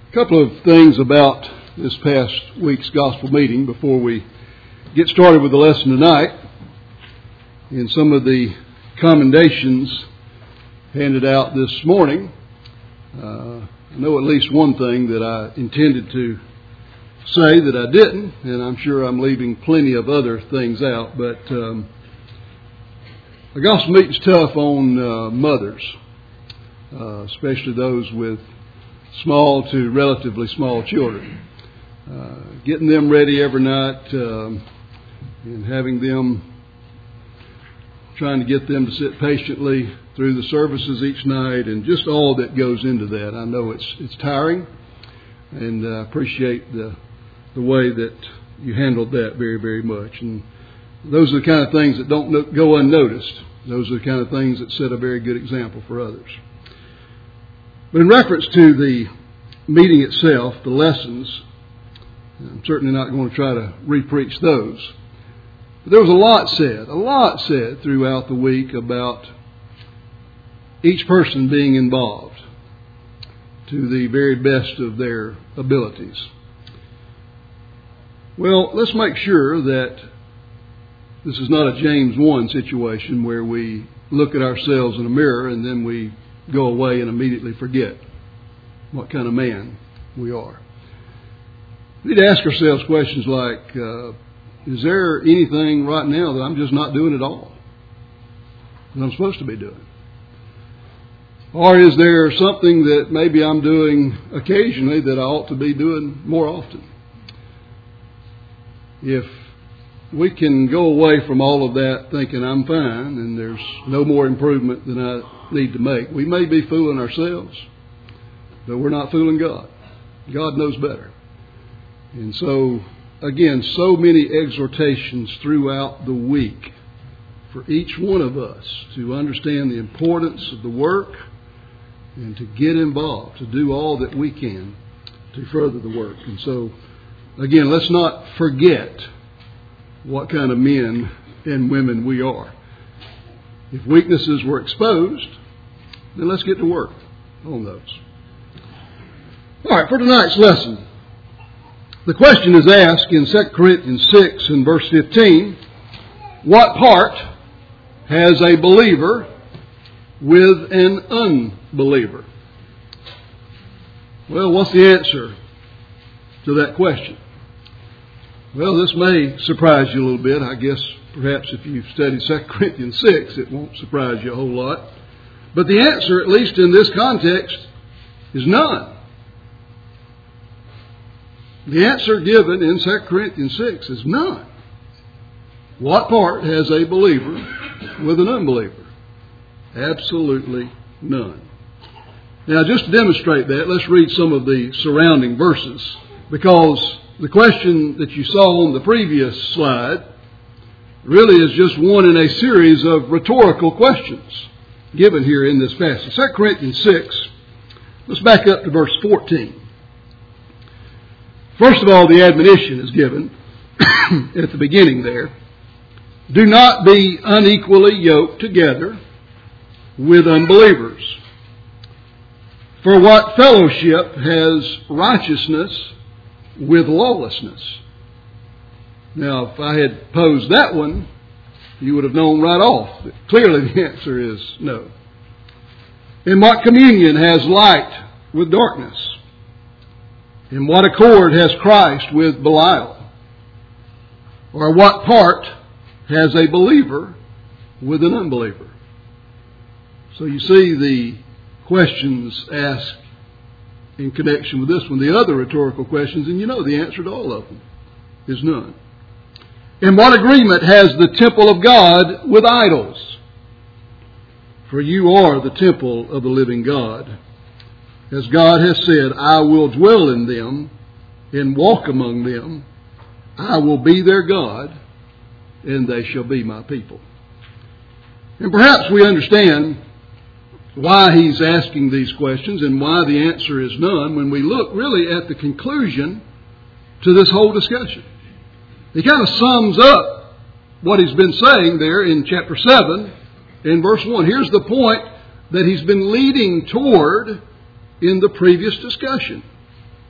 A couple of things about this past week's gospel meeting before we get started with the lesson tonight. In some of the commendations handed out this morning, I know at least one thing that I intended to say that I didn't, and I'm sure I'm leaving plenty of other things out, but a gospel meeting's tough on mothers, especially those with small to relatively small children. Getting them ready every night and having them, trying to get them to sit patiently through the services each night and just all that goes into that. I know it's tiring, and I appreciate the way that you handled that very, very much. And those are the kind of things that don't go unnoticed. Those are the kind of things that set a very good example for others. But in reference to the meeting itself, the lessons, I'm certainly not going to try to re-preach those. But there was a lot said throughout the week about each person being involved to the very best of their abilities. Well, let's make sure that this is not a James 1 situation where we look at ourselves in a mirror and then we go away and immediately forget what kind of man we are. We need to ask ourselves questions like, is there anything right now that I'm just not doing at all that I'm supposed to be doing? Or is there something that maybe I'm doing occasionally that I ought to be doing more often? If we can go away from all of that thinking I'm fine and there's no more improvement than I need to make, we may be fooling ourselves, but we're not fooling God. God knows better. And so, again, so many exhortations throughout the week for each one of us to understand the importance of the work and to get involved, to do all that we can to further the work. And so, again, let's not forget what kind of men and women we are. If weaknesses were exposed, then let's get to work on those. All right, for tonight's lesson, the question is asked in 2 Corinthians 6 and verse 15, what part has a believer with an unbeliever? Well, what's the answer to that question? Well, this may surprise you a little bit. I guess perhaps if you've studied 2 Corinthians 6, it won't surprise you a whole lot. But the answer, at least in this context, is none. The answer given in 2 Corinthians 6 is none. What part has a believer with an unbeliever? Absolutely none. Now, just to demonstrate that, let's read some of the surrounding verses, because the question that you saw on the previous slide really is just one in a series of rhetorical questions given here in this passage. 2 Corinthians 6, let's back up to verse 14. First of all, the admonition is given at the beginning there. Do not be unequally yoked together with unbelievers. For what fellowship has righteousness with lawlessness? Now, if I had posed that one, you would have known right off that clearly the answer is no. In what communion has light with darkness? In what accord has Christ with Belial? Or what part has a believer with an unbeliever? So you see the questions asked in connection with this one. The other rhetorical questions, and you know the answer to all of them, is none. In what agreement has the temple of God with idols? For you are the temple of the living God. As God has said, I will dwell in them and walk among them. I will be their God, and they shall be my people. And perhaps we understand why he's asking these questions and why the answer is none when we look really at the conclusion to this whole discussion. He kind of sums up what he's been saying there in chapter 7 in verse 1. Here's the point that he's been leading toward in the previous discussion.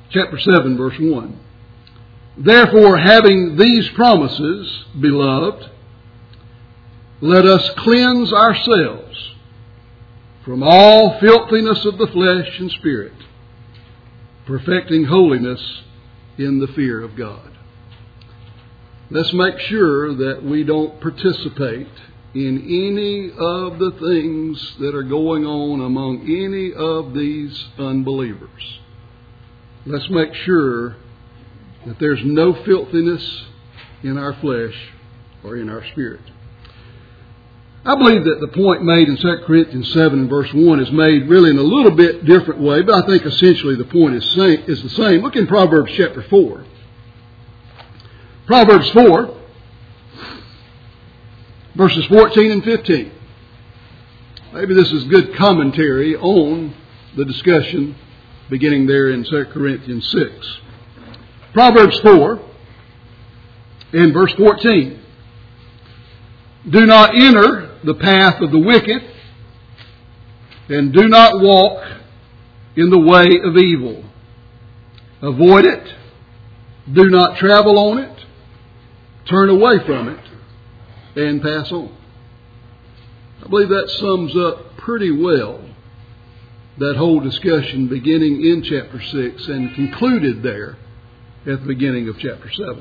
chapter 7, verse 1. Therefore, having these promises, beloved, let us cleanse ourselves from all filthiness of the flesh and spirit, perfecting holiness in the fear of God. Let's make sure that we don't participate in any of the things that are going on among any of these unbelievers. Let's make sure that there's no filthiness in our flesh or in our spirit. I believe that the point made in 2 Corinthians 7 and verse 1 is made really in a little bit different way, but I think essentially the point is the same. Look in Proverbs chapter 4. Proverbs 4, verses 14 and 15. Maybe this is good commentary on the discussion beginning there in 2 Corinthians 6. Proverbs 4 and verse 14. Do not enter the path of the wicked, and do not walk in the way of evil. Avoid it. Do not travel on it. Turn away from it and pass on. I believe that sums up pretty well that whole discussion beginning in chapter 6 and concluded there at the beginning of chapter 7.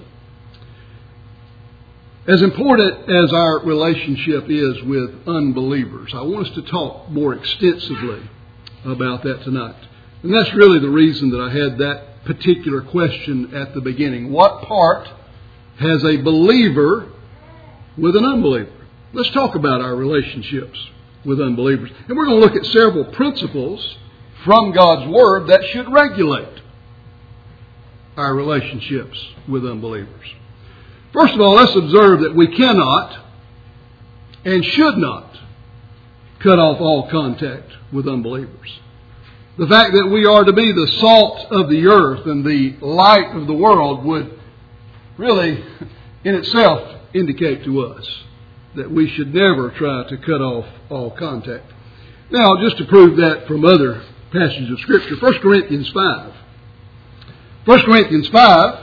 As important as our relationship is with unbelievers, I want us to talk more extensively about that tonight. And that's really the reason that I had that particular question at the beginning. What part has a believer with an unbeliever? Let's talk about our relationships with unbelievers. And we're going to look at several principles from God's Word that should regulate our relationships with unbelievers. First of all, let's observe that we cannot and should not cut off all contact with unbelievers. The fact that we are to be the salt of the earth and the light of the world would really, in itself, indicate to us that we should never try to cut off all contact. Now, just to prove that from other passages of Scripture, 1 Corinthians 5. 1 Corinthians 5,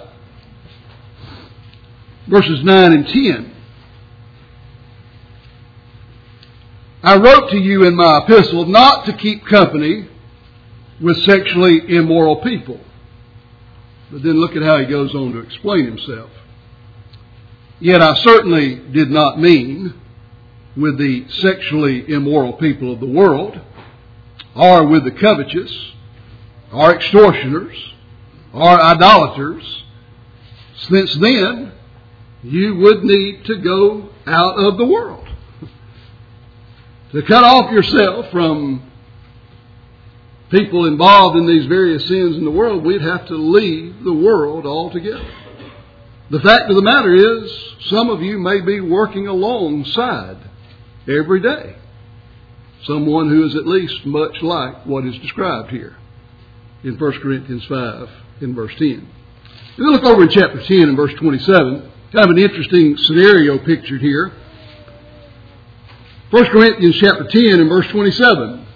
verses 9 and 10. I wrote to you in my epistle not to keep company with sexually immoral people. But then look at how he goes on to explain himself. Yet I certainly did not mean with the sexually immoral people of the world, or with the covetous, or extortioners, or idolaters, since then you would need to go out of the world. To cut off yourself from people involved in these various sins in the world, we'd have to leave the world altogether. The fact of the matter is, some of you may be working alongside every day someone who is at least much like what is described here in 1 Corinthians 5 in verse 10. If you look over in chapter 10 and verse 27, kind of an interesting scenario pictured here. 1 Corinthians chapter 10 and verse 27.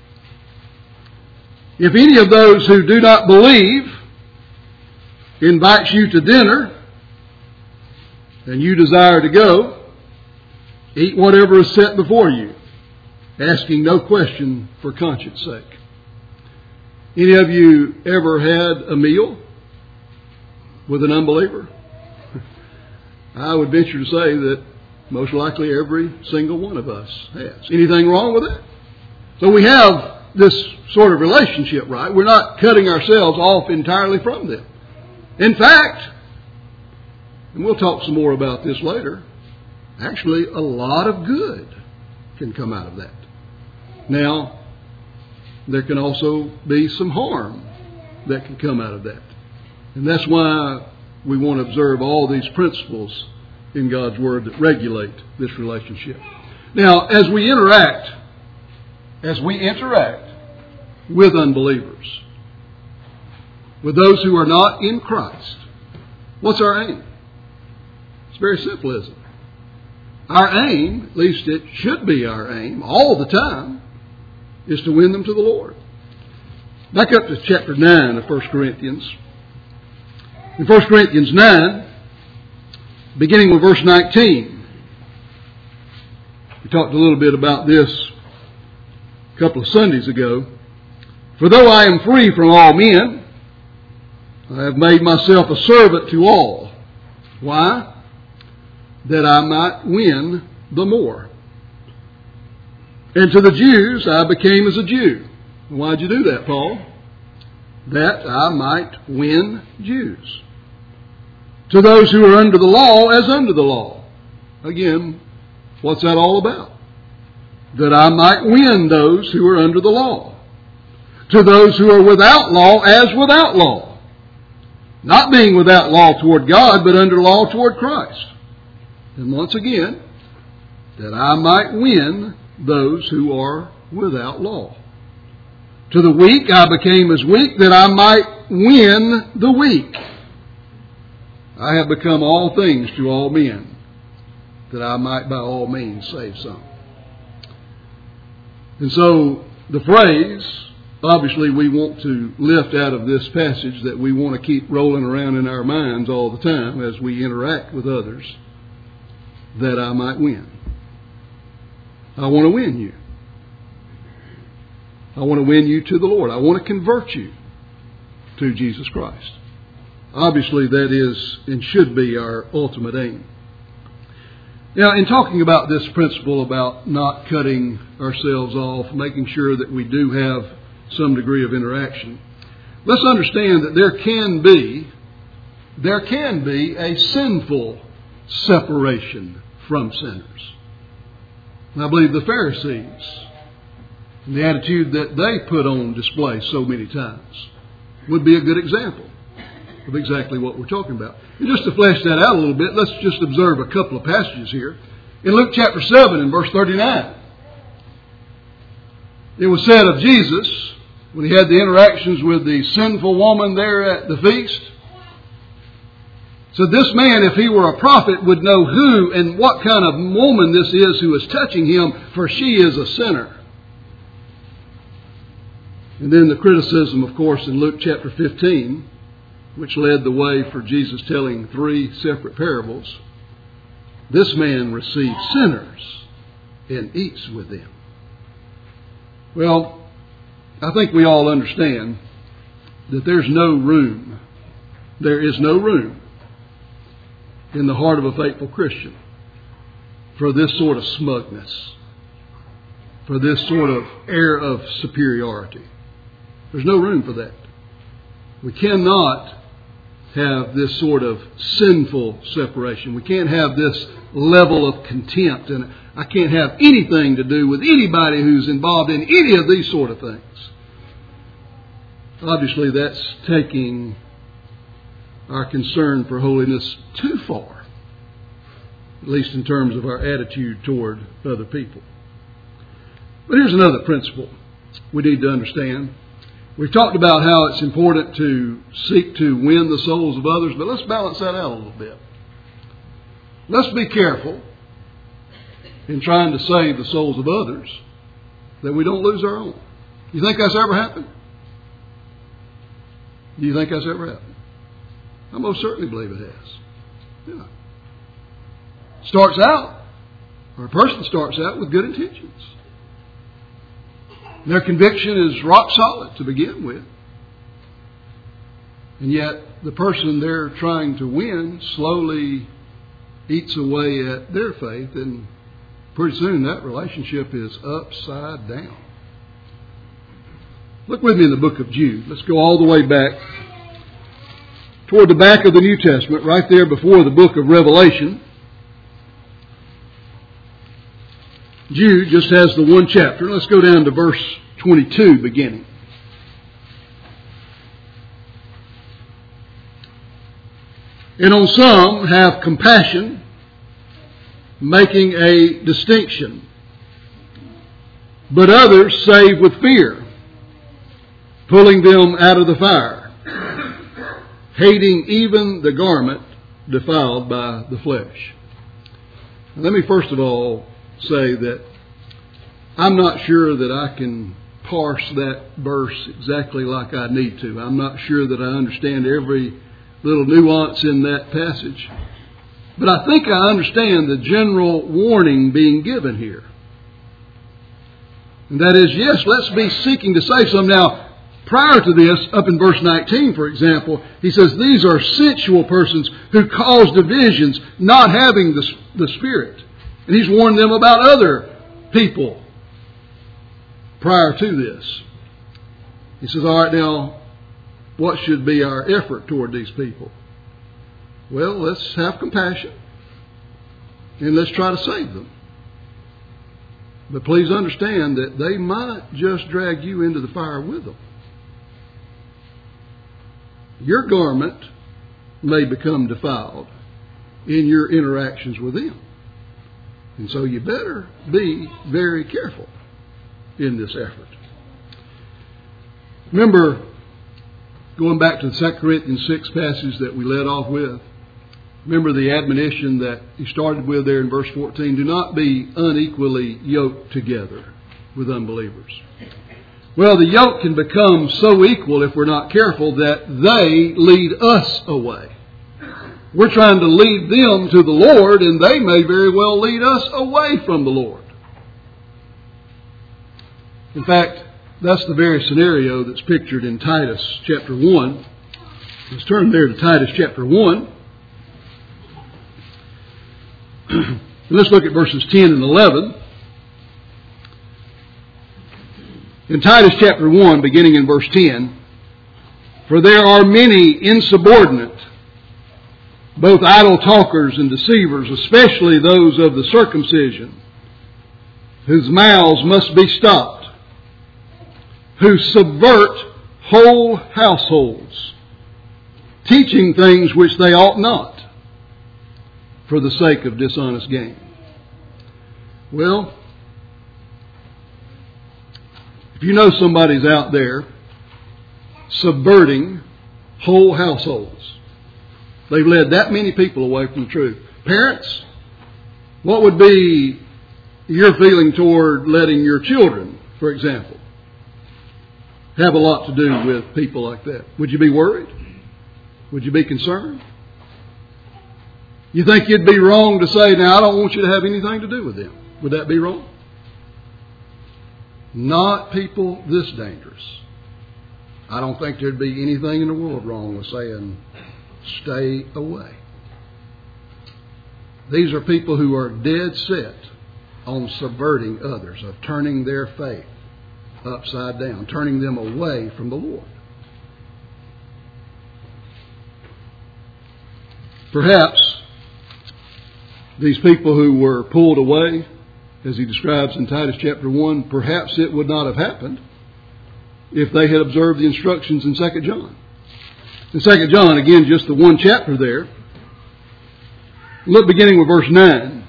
If any of those who do not believe invites you to dinner, and you desire to go, eat whatever is set before you, asking no question for conscience sake. Any of you ever had a meal with an unbeliever? I would venture to say that most likely every single one of us has. Anything wrong with that? So we have this sort of relationship, right? We're not cutting ourselves off entirely from them. In fact, and we'll talk some more about this later, actually a lot of good can come out of that. Now, there can also be some harm that can come out of that. And that's why we want to observe all these principles in God's Word that regulate this relationship. Now, as we interact with unbelievers, with those who are not in Christ, what's our aim? It's very simple, isn't it? Our aim, at least it should be our aim, all the time, is to win them to the Lord. Back up to chapter 9 of 1 Corinthians. In 1 Corinthians 9, beginning with verse 19, we talked a little bit about this a couple of Sundays ago. For though I am free from all men, I have made myself a servant to all. Why? That I might win the more. And to the Jews I became as a Jew. Why'd you do that, Paul? That I might win Jews. To those who are under the law, as under the law. Again, what's that all about? That I might win those who are under the law. To those who are without law, as without law. Not being without law toward God, but under law toward Christ. And once again, that I might win those who are without law. To the weak I became as weak, that I might win the weak. I have become all things to all men, that I might by all means save some. And so the phrase, obviously we want to lift out of this passage that we want to keep rolling around in our minds all the time as we interact with others, that I might win. I want to win you. I want to win you to the Lord. I want to convert you to Jesus Christ. Obviously, that is and should be our ultimate aim. Now, in talking about this principle about not cutting ourselves off, making sure that we do have some degree of interaction, let's understand that there can be a sinful separation from sinners. And I believe the Pharisees, and the attitude that they put on display so many times, would be a good example of exactly what we're talking about. And just to flesh that out a little bit, let's just observe a couple of passages here. In Luke chapter 7 and verse 39, it was said of Jesus, when he had the interactions with the sinful woman there at the feast, so this man, if he were a prophet, would know who and what kind of woman this is who is touching him, for she is a sinner. And then the criticism, of course, in Luke chapter 15, which led the way for Jesus telling 3 separate parables. This man received sinners and eats with them. Well, I think we all understand that there is no room in the heart of a faithful Christian for this sort of smugness, for this sort of air of superiority. There's no room for that. We cannot have this sort of sinful separation. We can't have this level of contempt, and I can't have anything to do with anybody who's involved in any of these sort of things. Obviously, that's taking our concern for holiness too far, at least in terms of our attitude toward other people. But here's another principle we need to understand. We've talked about how it's important to seek to win the souls of others, but let's balance that out a little bit. Let's be careful in trying to save the souls of others that we don't lose our own. You think that's ever happened? Do you think that's ever happened? I most certainly believe it has. Yeah. A person starts out with good intentions. Their conviction is rock solid to begin with. And yet the person they're trying to win slowly eats away at their faith, and pretty soon that relationship is upside down. Look with me in the book of Jude. Let's go all the way back toward the back of the New Testament, right there before the book of Revelation. Jude just has the one chapter. Let's go down to verse 22 beginning. And on some have compassion, making a distinction. But others save with fear, pulling them out of the fire, hating even the garment defiled by the flesh. Now, let me first of all say that I'm not sure that I can parse that verse exactly like I need to. I'm not sure that I understand every little nuance in that passage. But I think I understand the general warning being given here. And that is, yes, let's be seeking to save some. Now, prior to this, up in verse 19, for example, he says these are sensual persons who cause divisions, not having the Spirit. And he's warned them about other people prior to this. He says, all right, now, what should be our effort toward these people? Well, let's have compassion and let's try to save them. But please understand that they might just drag you into the fire with them. Your garment may become defiled in your interactions with them. And so you better be very careful in this effort. Remember, going back to the 2 Corinthians 6 passage that we led off with, remember the admonition that he started with there in verse 14, do not be unequally yoked together with unbelievers. Well, the yoke can become so equal if we're not careful that they lead us away. We're trying to lead them to the Lord, and they may very well lead us away from the Lord. In fact, that's the very scenario that's pictured in Titus chapter 1. Let's turn there to Titus chapter 1. Let's look at verses 10 and 11. In Titus chapter 1, beginning in verse 10, for there are many insubordinate, both idle talkers and deceivers, especially those of the circumcision, whose mouths must be stopped, who subvert whole households, teaching things which they ought not, for the sake of dishonest gain. Well, if you know somebody's out there subverting whole households, they've led that many people away from the truth. Parents, what would be your feeling toward letting your children, for example, have a lot to do with people like that? Would you be worried? Would you be concerned? You think you'd be wrong to say, now I don't want you to have anything to do with them. Would that be wrong? Not people this dangerous. I don't think there'd be anything in the world wrong with saying, stay away. These are people who are dead set on subverting others, of turning their faith upside down, turning them away from the Lord. Perhaps these people who were pulled away, as he describes in Titus chapter 1, perhaps it would not have happened if they had observed the instructions in 2 John. In 2 John, again, just the one chapter there, look beginning with verse 9.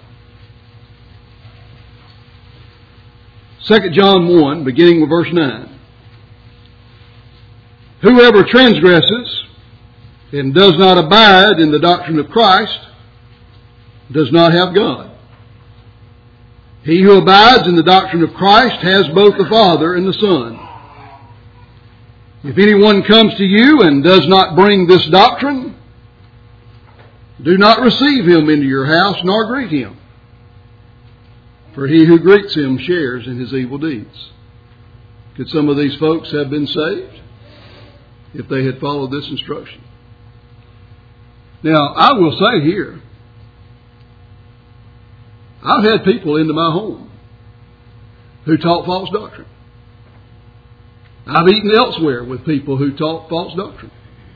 2 John 1, beginning with verse 9. Whoever transgresses and does not abide in the doctrine of Christ does not have God. He who abides in the doctrine of Christ has both the Father and the Son. If anyone comes to you and does not bring this doctrine, do not receive him into your house, nor greet him. For he who greets him shares in his evil deeds. Could some of these folks have been saved if they had followed this instruction? Now, I will say here, I've had people into my home who taught false doctrine. I've eaten elsewhere with people who taught false doctrine.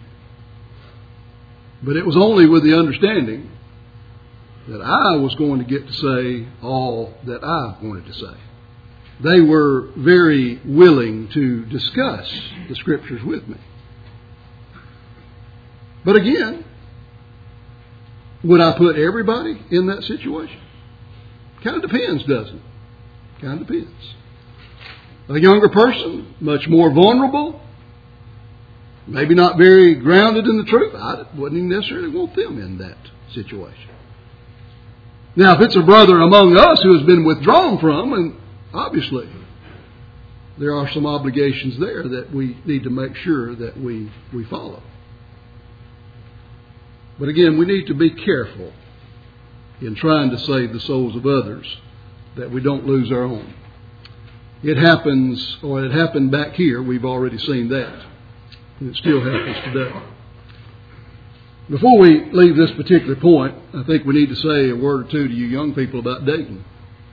But it was only with the understanding that I was going to get to say all that I wanted to say. They were very willing to discuss the Scriptures with me. But again, would I put everybody in that situation? Kind of depends, doesn't it? Kind of depends. A younger person, much more vulnerable, maybe not very grounded in the truth. I wouldn't even necessarily want them in that situation. Now, if it's a brother among us who has been withdrawn from, and obviously there are some obligations there that we need to make sure that we follow. But again, we need to be careful in trying to save the souls of others that we don't lose our own. It happens, or it happened back here. We've already seen that. And it still happens today. Before we leave this particular point, I think we need to say a word or two to you young people about dating.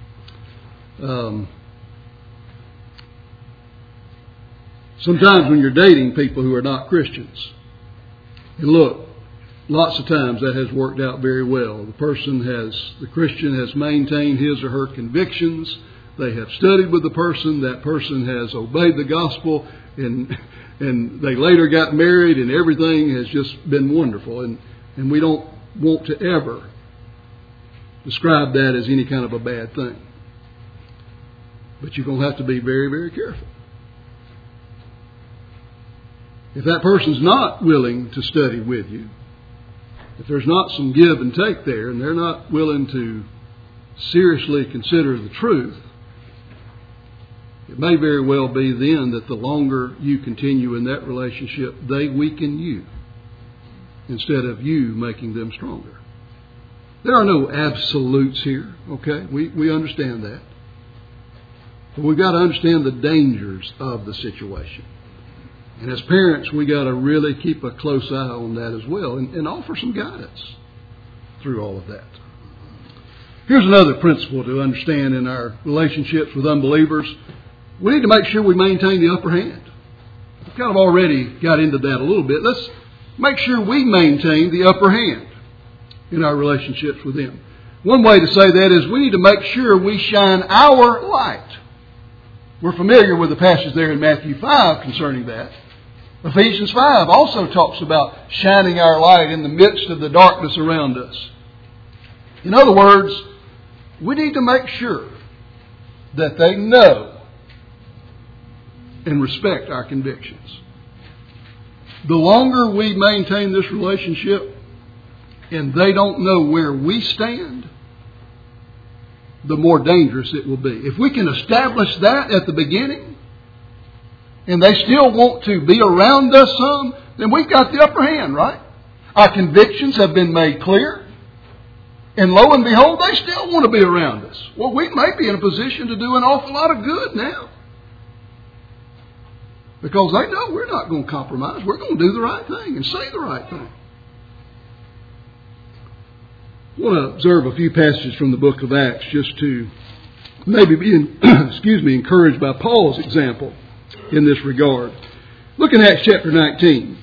Sometimes when you're dating people who are not Christians, and look, lots of times that has worked out very well. The Christian has maintained his or her convictions. They have studied with the person. That person has obeyed the gospel, and they later got married, and everything has just been wonderful. And we don't want to ever describe that as any kind of a bad thing. But you're going to have to be very, very careful. If that person's not willing to study with you, if there's not some give and take there, and they're not willing to seriously consider the truth, it may very well be then that the longer you continue in that relationship, they weaken you instead of you making them stronger. There are no absolutes here, okay? We understand that. But we've got to understand the dangers of the situation. And as parents, we got to really keep a close eye on that as well and offer some guidance through all of that. Here's another principle to understand in our relationships with unbelievers. We need to make sure we maintain the upper hand. We've kind of already got into that a little bit. Let's make sure we maintain the upper hand in our relationships with them. One way to say that is we need to make sure we shine our light. We're familiar with the passage there in Matthew 5 concerning that. Ephesians 5 also talks about shining our light in the midst of the darkness around us. In other words, we need to make sure that they know and respect our convictions. The longer we maintain this relationship and they don't know where we stand, the more dangerous it will be. If we can establish that at the beginning, and they still want to be around us some, then we've got the upper hand, right? Our convictions have been made clear. And lo and behold, they still want to be around us. Well, we may be in a position to do an awful lot of good now. Because they know we're not going to compromise. We're going to do the right thing and say the right thing. I want to observe a few passages from the book of Acts just to maybe be encouraged by Paul's example in this regard. Look in Acts chapter 19.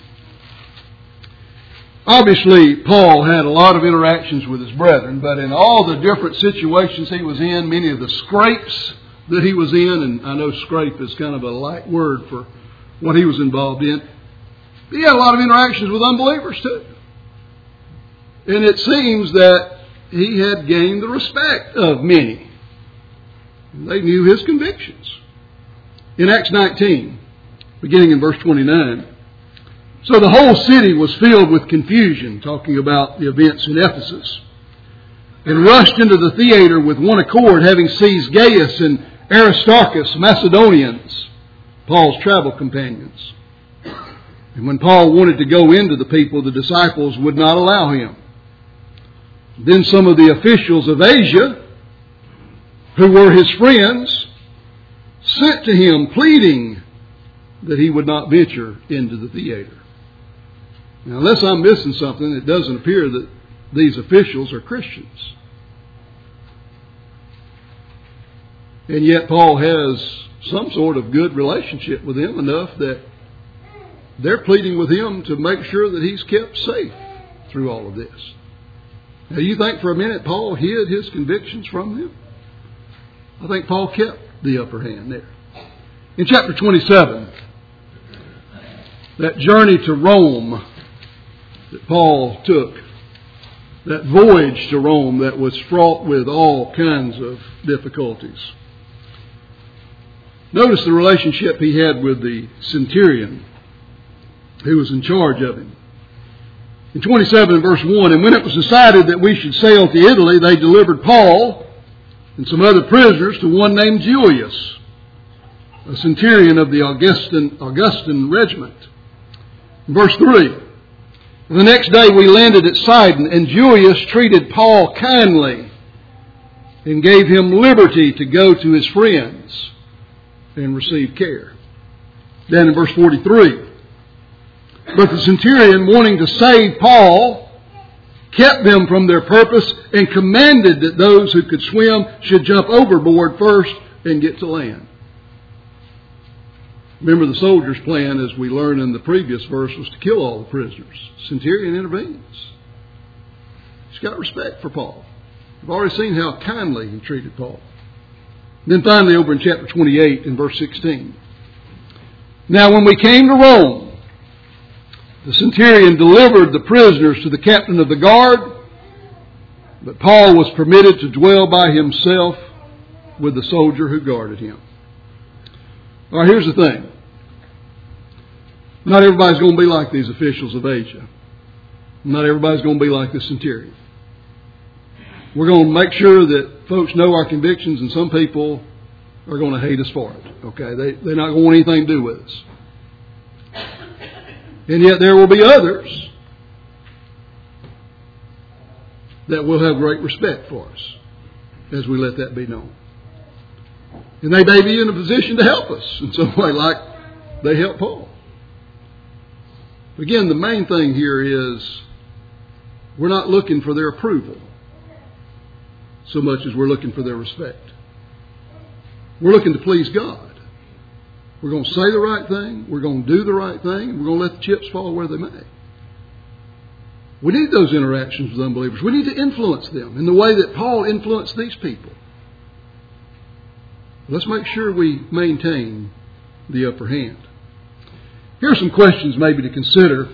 Obviously, Paul had a lot of interactions with his brethren, but in all the different situations he was in, many of the scrapes that he was in, and I know scrape is kind of a light word for what he was involved in, he had a lot of interactions with unbelievers too. And it seems that he had gained the respect of many. They knew his convictions. In Acts 19, beginning in verse 29, so the whole city was filled with confusion, talking about the events in Ephesus, and rushed into the theater with one accord, having seized Gaius and Aristarchus, Macedonians, Paul's travel companions. And when Paul wanted to go into the people, the disciples would not allow him. Then some of the officials of Asia, who were his friends, sent to him pleading that he would not venture into the theater. Now, unless I'm missing something, it doesn't appear that these officials are Christians. And yet Paul has some sort of good relationship with them, enough that they're pleading with him to make sure that he's kept safe through all of this. Now, you think for a minute Paul hid his convictions from them? I think Paul kept the upper hand there. In chapter 27, that journey to Rome that Paul took, that voyage to Rome that was fraught with all kinds of difficulties. Notice the relationship he had with the centurion who was in charge of him. In 27 verse 1, and when it was decided that we should sail to Italy, they delivered Paul and some other prisoners to one named Julius, a centurion of the Augustan regiment. In verse 3, The next day we landed at Sidon, and Julius treated Paul kindly and gave him liberty to go to his friends and receive care. Then in verse 43, but the centurion, wanting to save Paul, kept them from their purpose and commanded that those who could swim should jump overboard first and get to land. Remember, the soldier's plan, as we learned in the previous verse, was to kill all the prisoners. Centurion intervenes. He's got respect for Paul. We've already seen how kindly he treated Paul. Then finally, over in chapter 28, in verse 16. Now when we came to Rome, the centurion delivered the prisoners to the captain of the guard, but Paul was permitted to dwell by himself with the soldier who guarded him. All right, here's the thing. Not everybody's going to be like these officials of Asia. Not everybody's going to be like the centurion. We're going to make sure that folks know our convictions, and some people are going to hate us for it. Okay, they're not going to want anything to do with us. And yet there will be others that will have great respect for us as we let that be known. And they may be in a position to help us in some way, like they helped Paul. Again, the main thing here is we're not looking for their approval so much as we're looking for their respect. We're looking to please God. We're going to say the right thing. We're going to do the right thing. And we're going to let the chips fall where they may. We need those interactions with unbelievers. We need to influence them in the way that Paul influenced these people. Let's make sure we maintain the upper hand. Here are some questions maybe to consider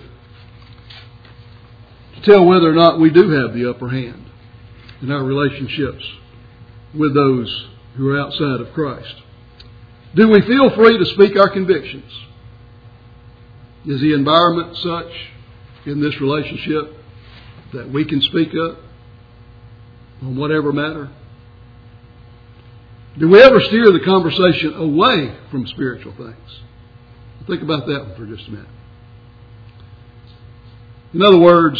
to tell whether or not we do have the upper hand in our relationships with those who are outside of Christ. Do we feel free to speak our convictions? Is the environment such in this relationship that we can speak up on whatever matter? Do we ever steer the conversation away from spiritual things? Think about that one for just a minute. In other words,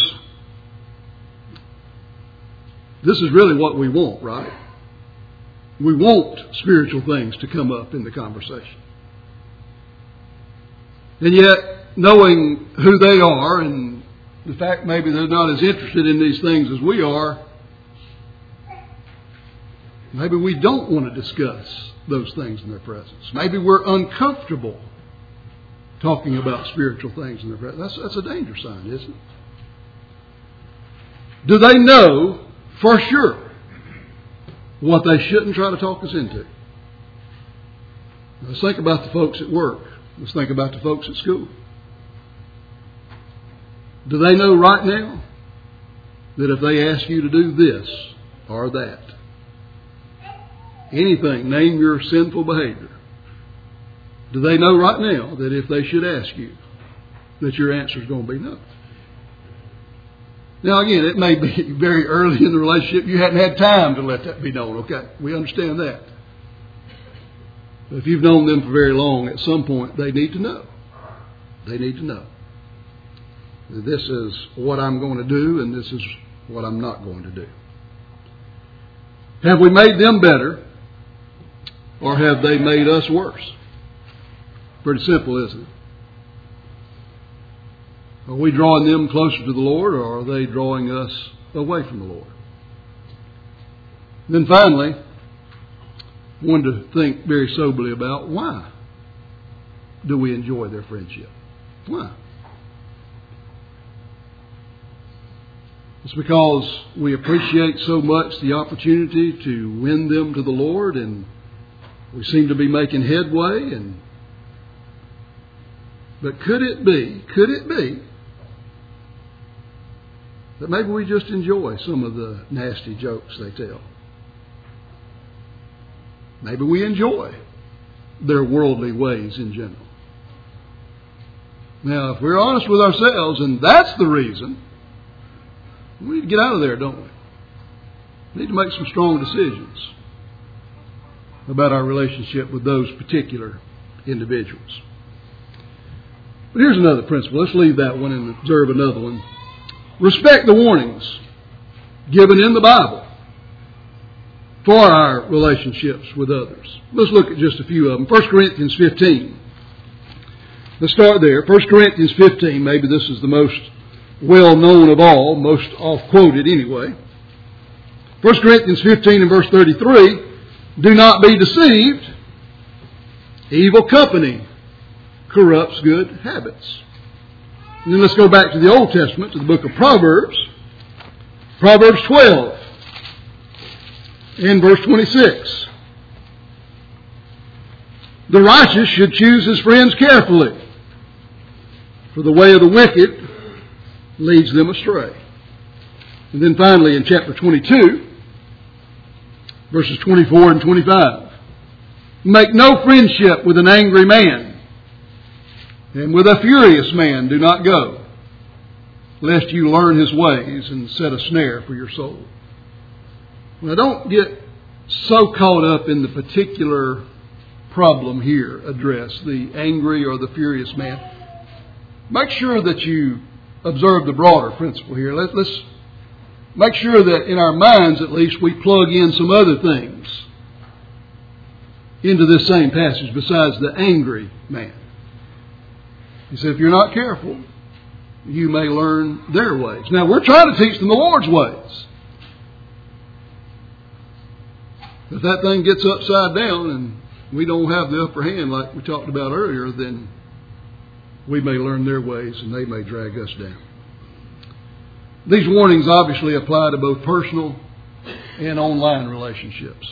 this is really what we want, right? We want spiritual things to come up in the conversation. And yet, knowing who they are and the fact maybe they're not as interested in these things as we are, maybe we don't want to discuss those things in their presence. Maybe we're uncomfortable talking about spiritual things in their presence. That's a danger sign, isn't it? Do they know for sure what they shouldn't try to talk us into? Let's think about the folks at work. Let's think about the folks at school. Do they know right now that if they ask you to do this or that, anything, name your sinful behavior, do they know right now that if they should ask you, that your answer is going to be no? Now, again, it may be very early in the relationship. You hadn't had time to let that be known. Okay, we understand that. But if you've known them for very long, at some point they need to know. They need to know that this is what I'm going to do and this is what I'm not going to do. Have we made them better or have they made us worse? Pretty simple, isn't it? Are we drawing them closer to the Lord or are they drawing us away from the Lord? Then finally, I wanted to think very soberly about why do we enjoy their friendship? Why? It's because we appreciate so much the opportunity to win them to the Lord and we seem to be making headway. But could it be that maybe we just enjoy some of the nasty jokes they tell? Maybe we enjoy their worldly ways in general. Now, if we're honest with ourselves, and that's the reason, we need to get out of there, don't we? We need to make some strong decisions about our relationship with those particular individuals. But here's another principle. Let's leave that one and observe another one. respect the warnings given in the Bible for our relationships with others. Let's look at just a few of them. 1 Corinthians 15. Let's start there. 1 Corinthians 15, maybe this is the most well-known of all, most oft-quoted anyway. 1 Corinthians 15 and verse 33, do not be deceived. Evil company corrupts good habits. And then let's go back to the Old Testament, to the book of Proverbs. Proverbs 12 and verse 26. The righteous should choose his friends carefully, for the way of the wicked leads them astray. And then finally in chapter 22, verses 24 and 25. Make no friendship with an angry man, and with a furious man do not go, lest you learn his ways and set a snare for your soul. Now don't get so caught up in the particular problem here addressed, the angry or the furious man. Make sure that you observe the broader principle here. Let's make sure that in our minds at least we plug in some other things into this same passage besides the angry man. He said, if you're not careful, you may learn their ways. Now, we're trying to teach them the Lord's ways. If that thing gets upside down and we don't have the upper hand like we talked about earlier, then we may learn their ways and they may drag us down. These warnings obviously apply to both personal and online relationships.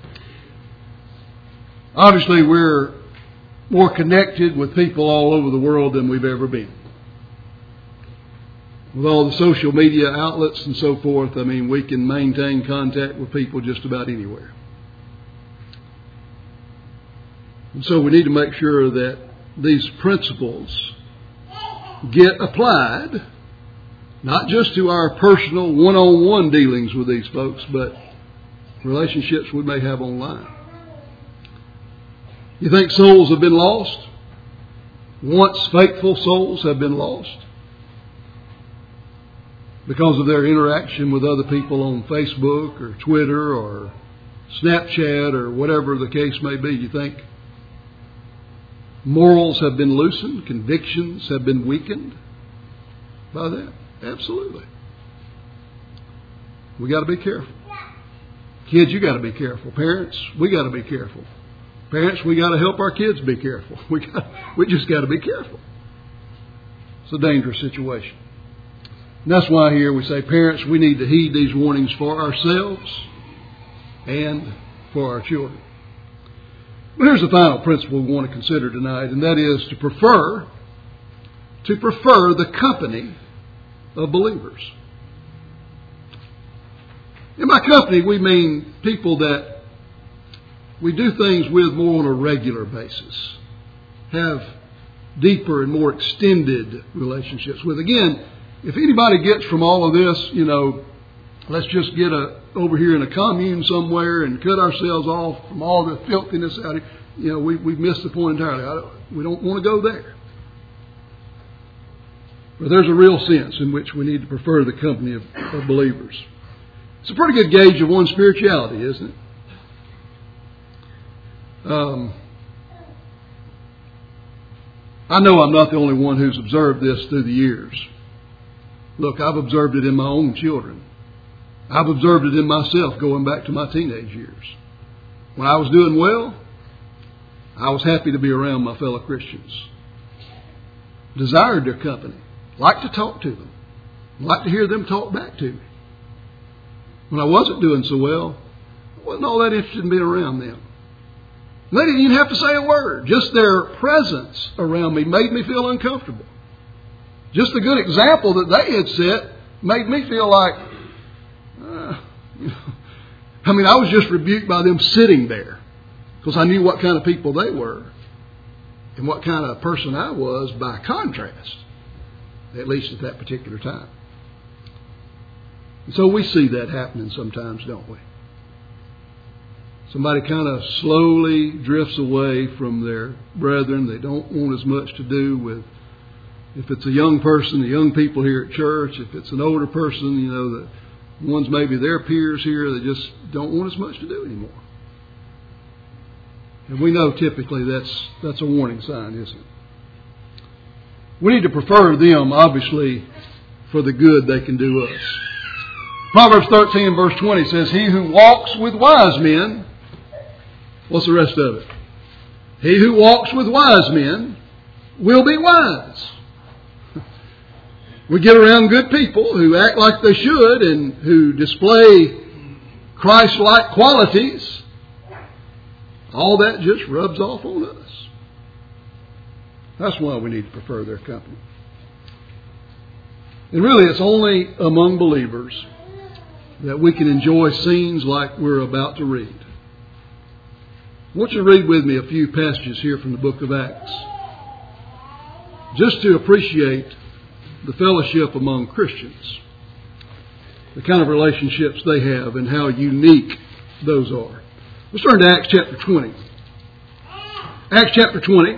Obviously, we're more connected with people all over the world than we've ever been. With all the social media outlets and so forth, I mean, we can maintain contact with people just about anywhere. And so we need to make sure that these principles get applied, not just to our personal one-on-one dealings with these folks, but relationships we may have online. You think souls have been lost? Once faithful souls have been lost because of their interaction with other people on Facebook or Twitter or Snapchat or whatever the case may be. You think morals have been loosened, convictions have been weakened by that? Absolutely. We got to be careful. Kids, you got to be careful. Parents, we got to be careful. Parents, we got to help our kids be careful. We just got to be careful. It's a dangerous situation. And that's why here we say, parents, we need to heed these warnings for ourselves and for our children. But here's the final principle we want to consider tonight, and that is to prefer the company of believers. In my company, we mean people that we do things with more on a regular basis, have deeper and more extended relationships with. Again, if anybody gets from all of this, let's just get over here in a commune somewhere and cut ourselves off from all the filthiness out here, we've missed the point entirely. We don't want to go there. But there's a real sense in which we need to prefer the company of believers. It's a pretty good gauge of one's spirituality, isn't it? I know I'm not the only one who's observed this through the years. Look, I've observed it in my own children. I've observed it in myself going back to my teenage years. When I was doing well, I was happy to be around my fellow Christians. Desired their company. Liked to talk to them. Liked to hear them talk back to me. When I wasn't doing so well, I wasn't all that interested in being around them. They didn't even have to say a word. Just their presence around me made me feel uncomfortable. Just the good example that they had set made me feel like, I was just rebuked by them sitting there because I knew what kind of people they were and what kind of person I was by contrast, at least at that particular time. And so we see that happening sometimes, don't we? Somebody kind of slowly drifts away from their brethren. They don't want as much to do with If it's a young person, the young people here at church, if it's an older person, the ones maybe their peers here that just don't want as much to do anymore. And we know typically that's a warning sign, isn't it? We need to prefer them, obviously, for the good they can do us. Proverbs 13 verse 20 says, he who walks with wise men, what's the rest of it? He who walks with wise men will be wise. We get around good people who act like they should and who display Christ-like qualities. All that just rubs off on us. That's why we need to prefer their company. And really, it's only among believers that we can enjoy scenes like we're about to read. I want you to read with me a few passages here from the book of Acts, just to appreciate the fellowship among Christians, the kind of relationships they have and how unique those are. Let's turn to Acts chapter 20. Acts chapter 20,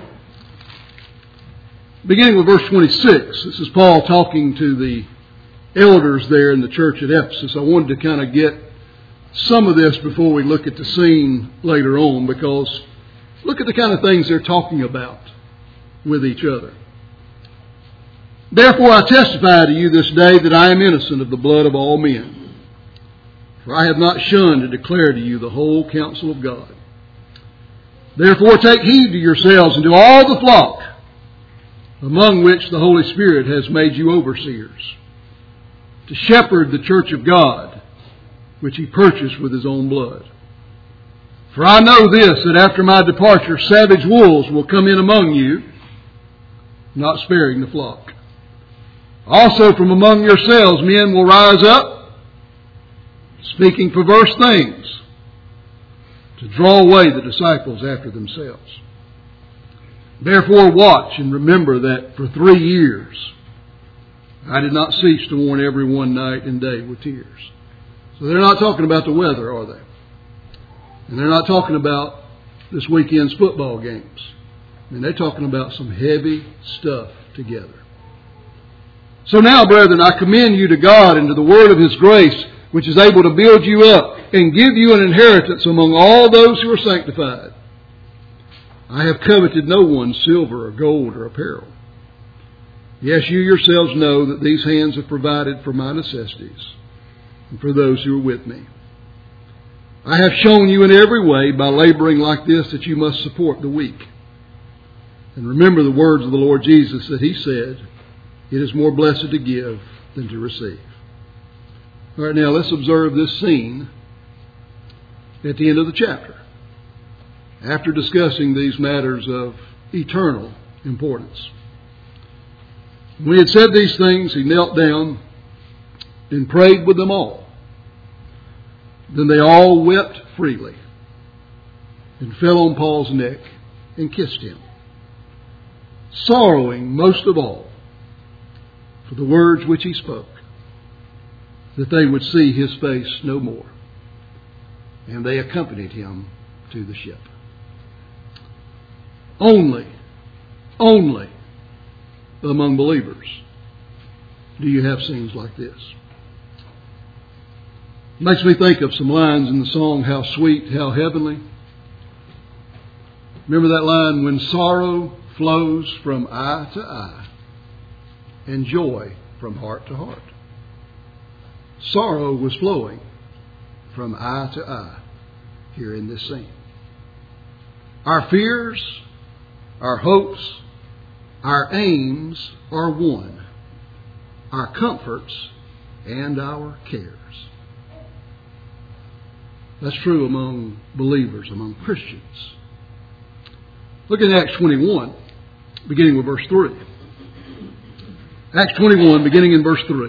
beginning with verse 26. This is Paul talking to the elders there in the church at Ephesus. I wanted to kind of get some of this before we look at the scene later on, because look at the kind of things they're talking about with each other. Therefore I testify to you this day that I am innocent of the blood of all men. For I have not shunned to declare to you the whole counsel of God. Therefore take heed to yourselves and to all the flock, among which the Holy Spirit has made you overseers, to shepherd the church of God, which He purchased with His own blood. For I know this, that after my departure savage wolves will come in among you, not sparing the flock. Also from among yourselves men will rise up, speaking perverse things, to draw away the disciples after themselves. Therefore watch and remember that for 3 years I did not cease to warn everyone night and day with tears. So they're not talking about the weather, are they? And they're not talking about this weekend's football games. I mean, they're talking about some heavy stuff together. So now, brethren, I commend you to God and to the word of His grace, which is able to build you up and give you an inheritance among all those who are sanctified. I have coveted no one's silver or gold or apparel. Yes, you yourselves know that these hands have provided for my necessities and for those who are with me. I have shown you in every way by laboring like this that you must support the weak. And remember the words of the Lord Jesus that He said, it is more blessed to give than to receive. All right, now let's observe this scene at the end of the chapter, after discussing these matters of eternal importance. When he had said these things, he knelt down and prayed with them all. Then they all wept freely and fell on Paul's neck and kissed him, sorrowing most of all for the words which he spoke, that they would see his face no more. And they accompanied him to the ship. Only among believers do you have scenes like this. It makes me think of some lines in the song, How Sweet, How Heavenly. Remember that line, when sorrow flows from eye to eye and joy from heart to heart. Sorrow was flowing from eye to eye here in this scene. Our fears, our hopes, our aims are one. Our comforts and our cares. That's true among believers, among Christians. Look at Acts 21, beginning with verse 3. Acts 21, beginning in verse 3.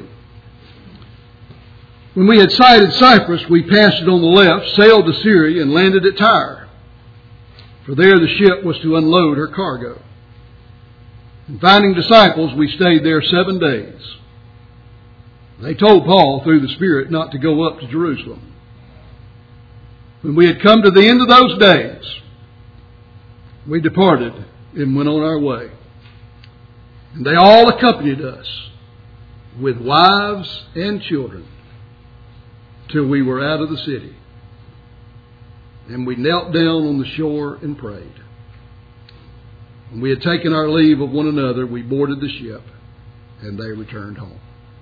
When we had sighted Cyprus, we passed it on the left, sailed to Syria, and landed at Tyre. For there the ship was to unload her cargo. And finding disciples, we stayed there 7 days. They told Paul through the Spirit not to go up to Jerusalem. When we had come to the end of those days, we departed and went on our way. And they all accompanied us with wives and children till we were out of the city. And we knelt down on the shore and prayed. When we had taken our leave of one another, we boarded the ship, and they returned home.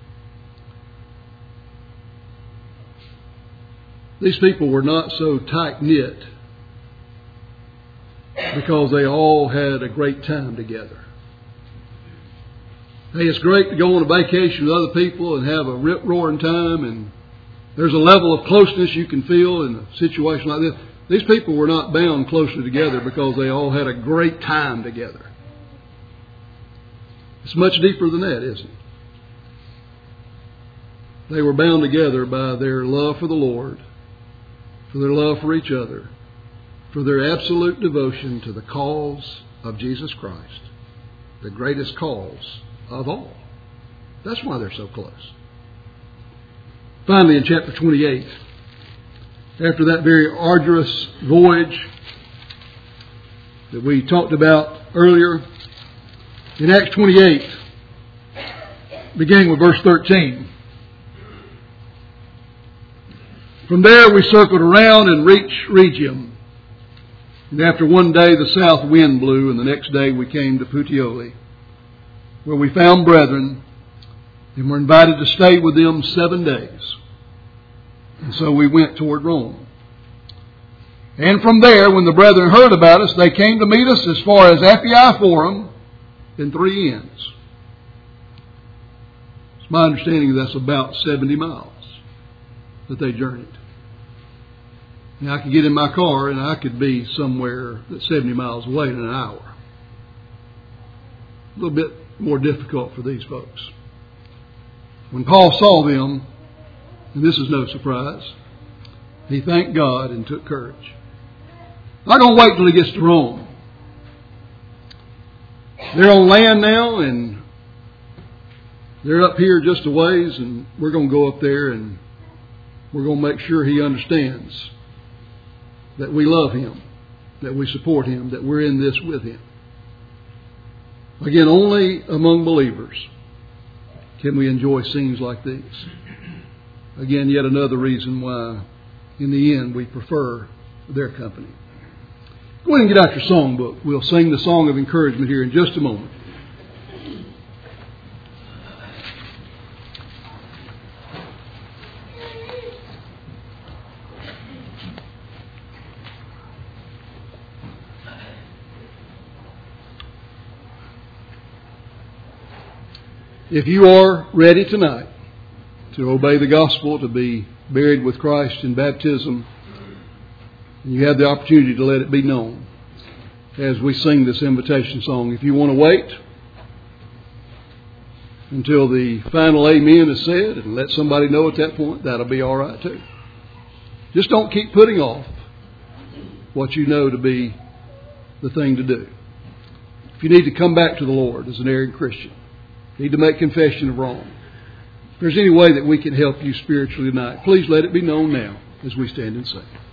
These people were not so tight-knit because they all had a great time together. Hey, it's great to go on a vacation with other people and have a rip-roaring time, and there's a level of closeness you can feel in a situation like this. These people were not bound closely together because they all had a great time together. It's much deeper than that, isn't it? They were bound together by their love for the Lord, for their love for each other, for their absolute devotion to the cause of Jesus Christ, the greatest cause of all. That's why they're so close. Finally, in chapter 28, after that very arduous voyage that we talked about earlier, in Acts 28, beginning with verse 13. From there we circled around and reached Rhegium. And after one day the south wind blew, and the next day we came to Puteoli, where we found brethren and were invited to stay with them 7 days. And so we went toward Rome. And from there, when the brethren heard about us, they came to meet us as far as Appii Forum in 3 Inns. It's my understanding that's about 70 miles that they journeyed. Now, I could get in my car and I could be somewhere that's 70 miles away in an hour. A little bit more difficult for these folks. When Paul saw them, and this is no surprise, he thanked God and took courage. I'm not going to wait till he gets to Rome. They're on land now, and they're up here just a ways, and we're going to go up there, and we're going to make sure he understands that we love him, that we support him, that we're in this with him. Again, only among believers can we enjoy scenes like these. Again, yet another reason why, in the end, we prefer their company. Go ahead and get out your songbook. We'll sing the song of encouragement here in just a moment. If you are ready tonight to obey the gospel, to be buried with Christ in baptism, and you have the opportunity to let it be known as we sing this invitation song. If you want to wait until the final amen is said and let somebody know at that point, that'll be all right too. Just don't keep putting off what you know to be the thing to do. If you need to come back to the Lord as an erring Christian, need to make confession of wrong, if there's any way that we can help you spiritually tonight, please let it be known now as we stand and sing.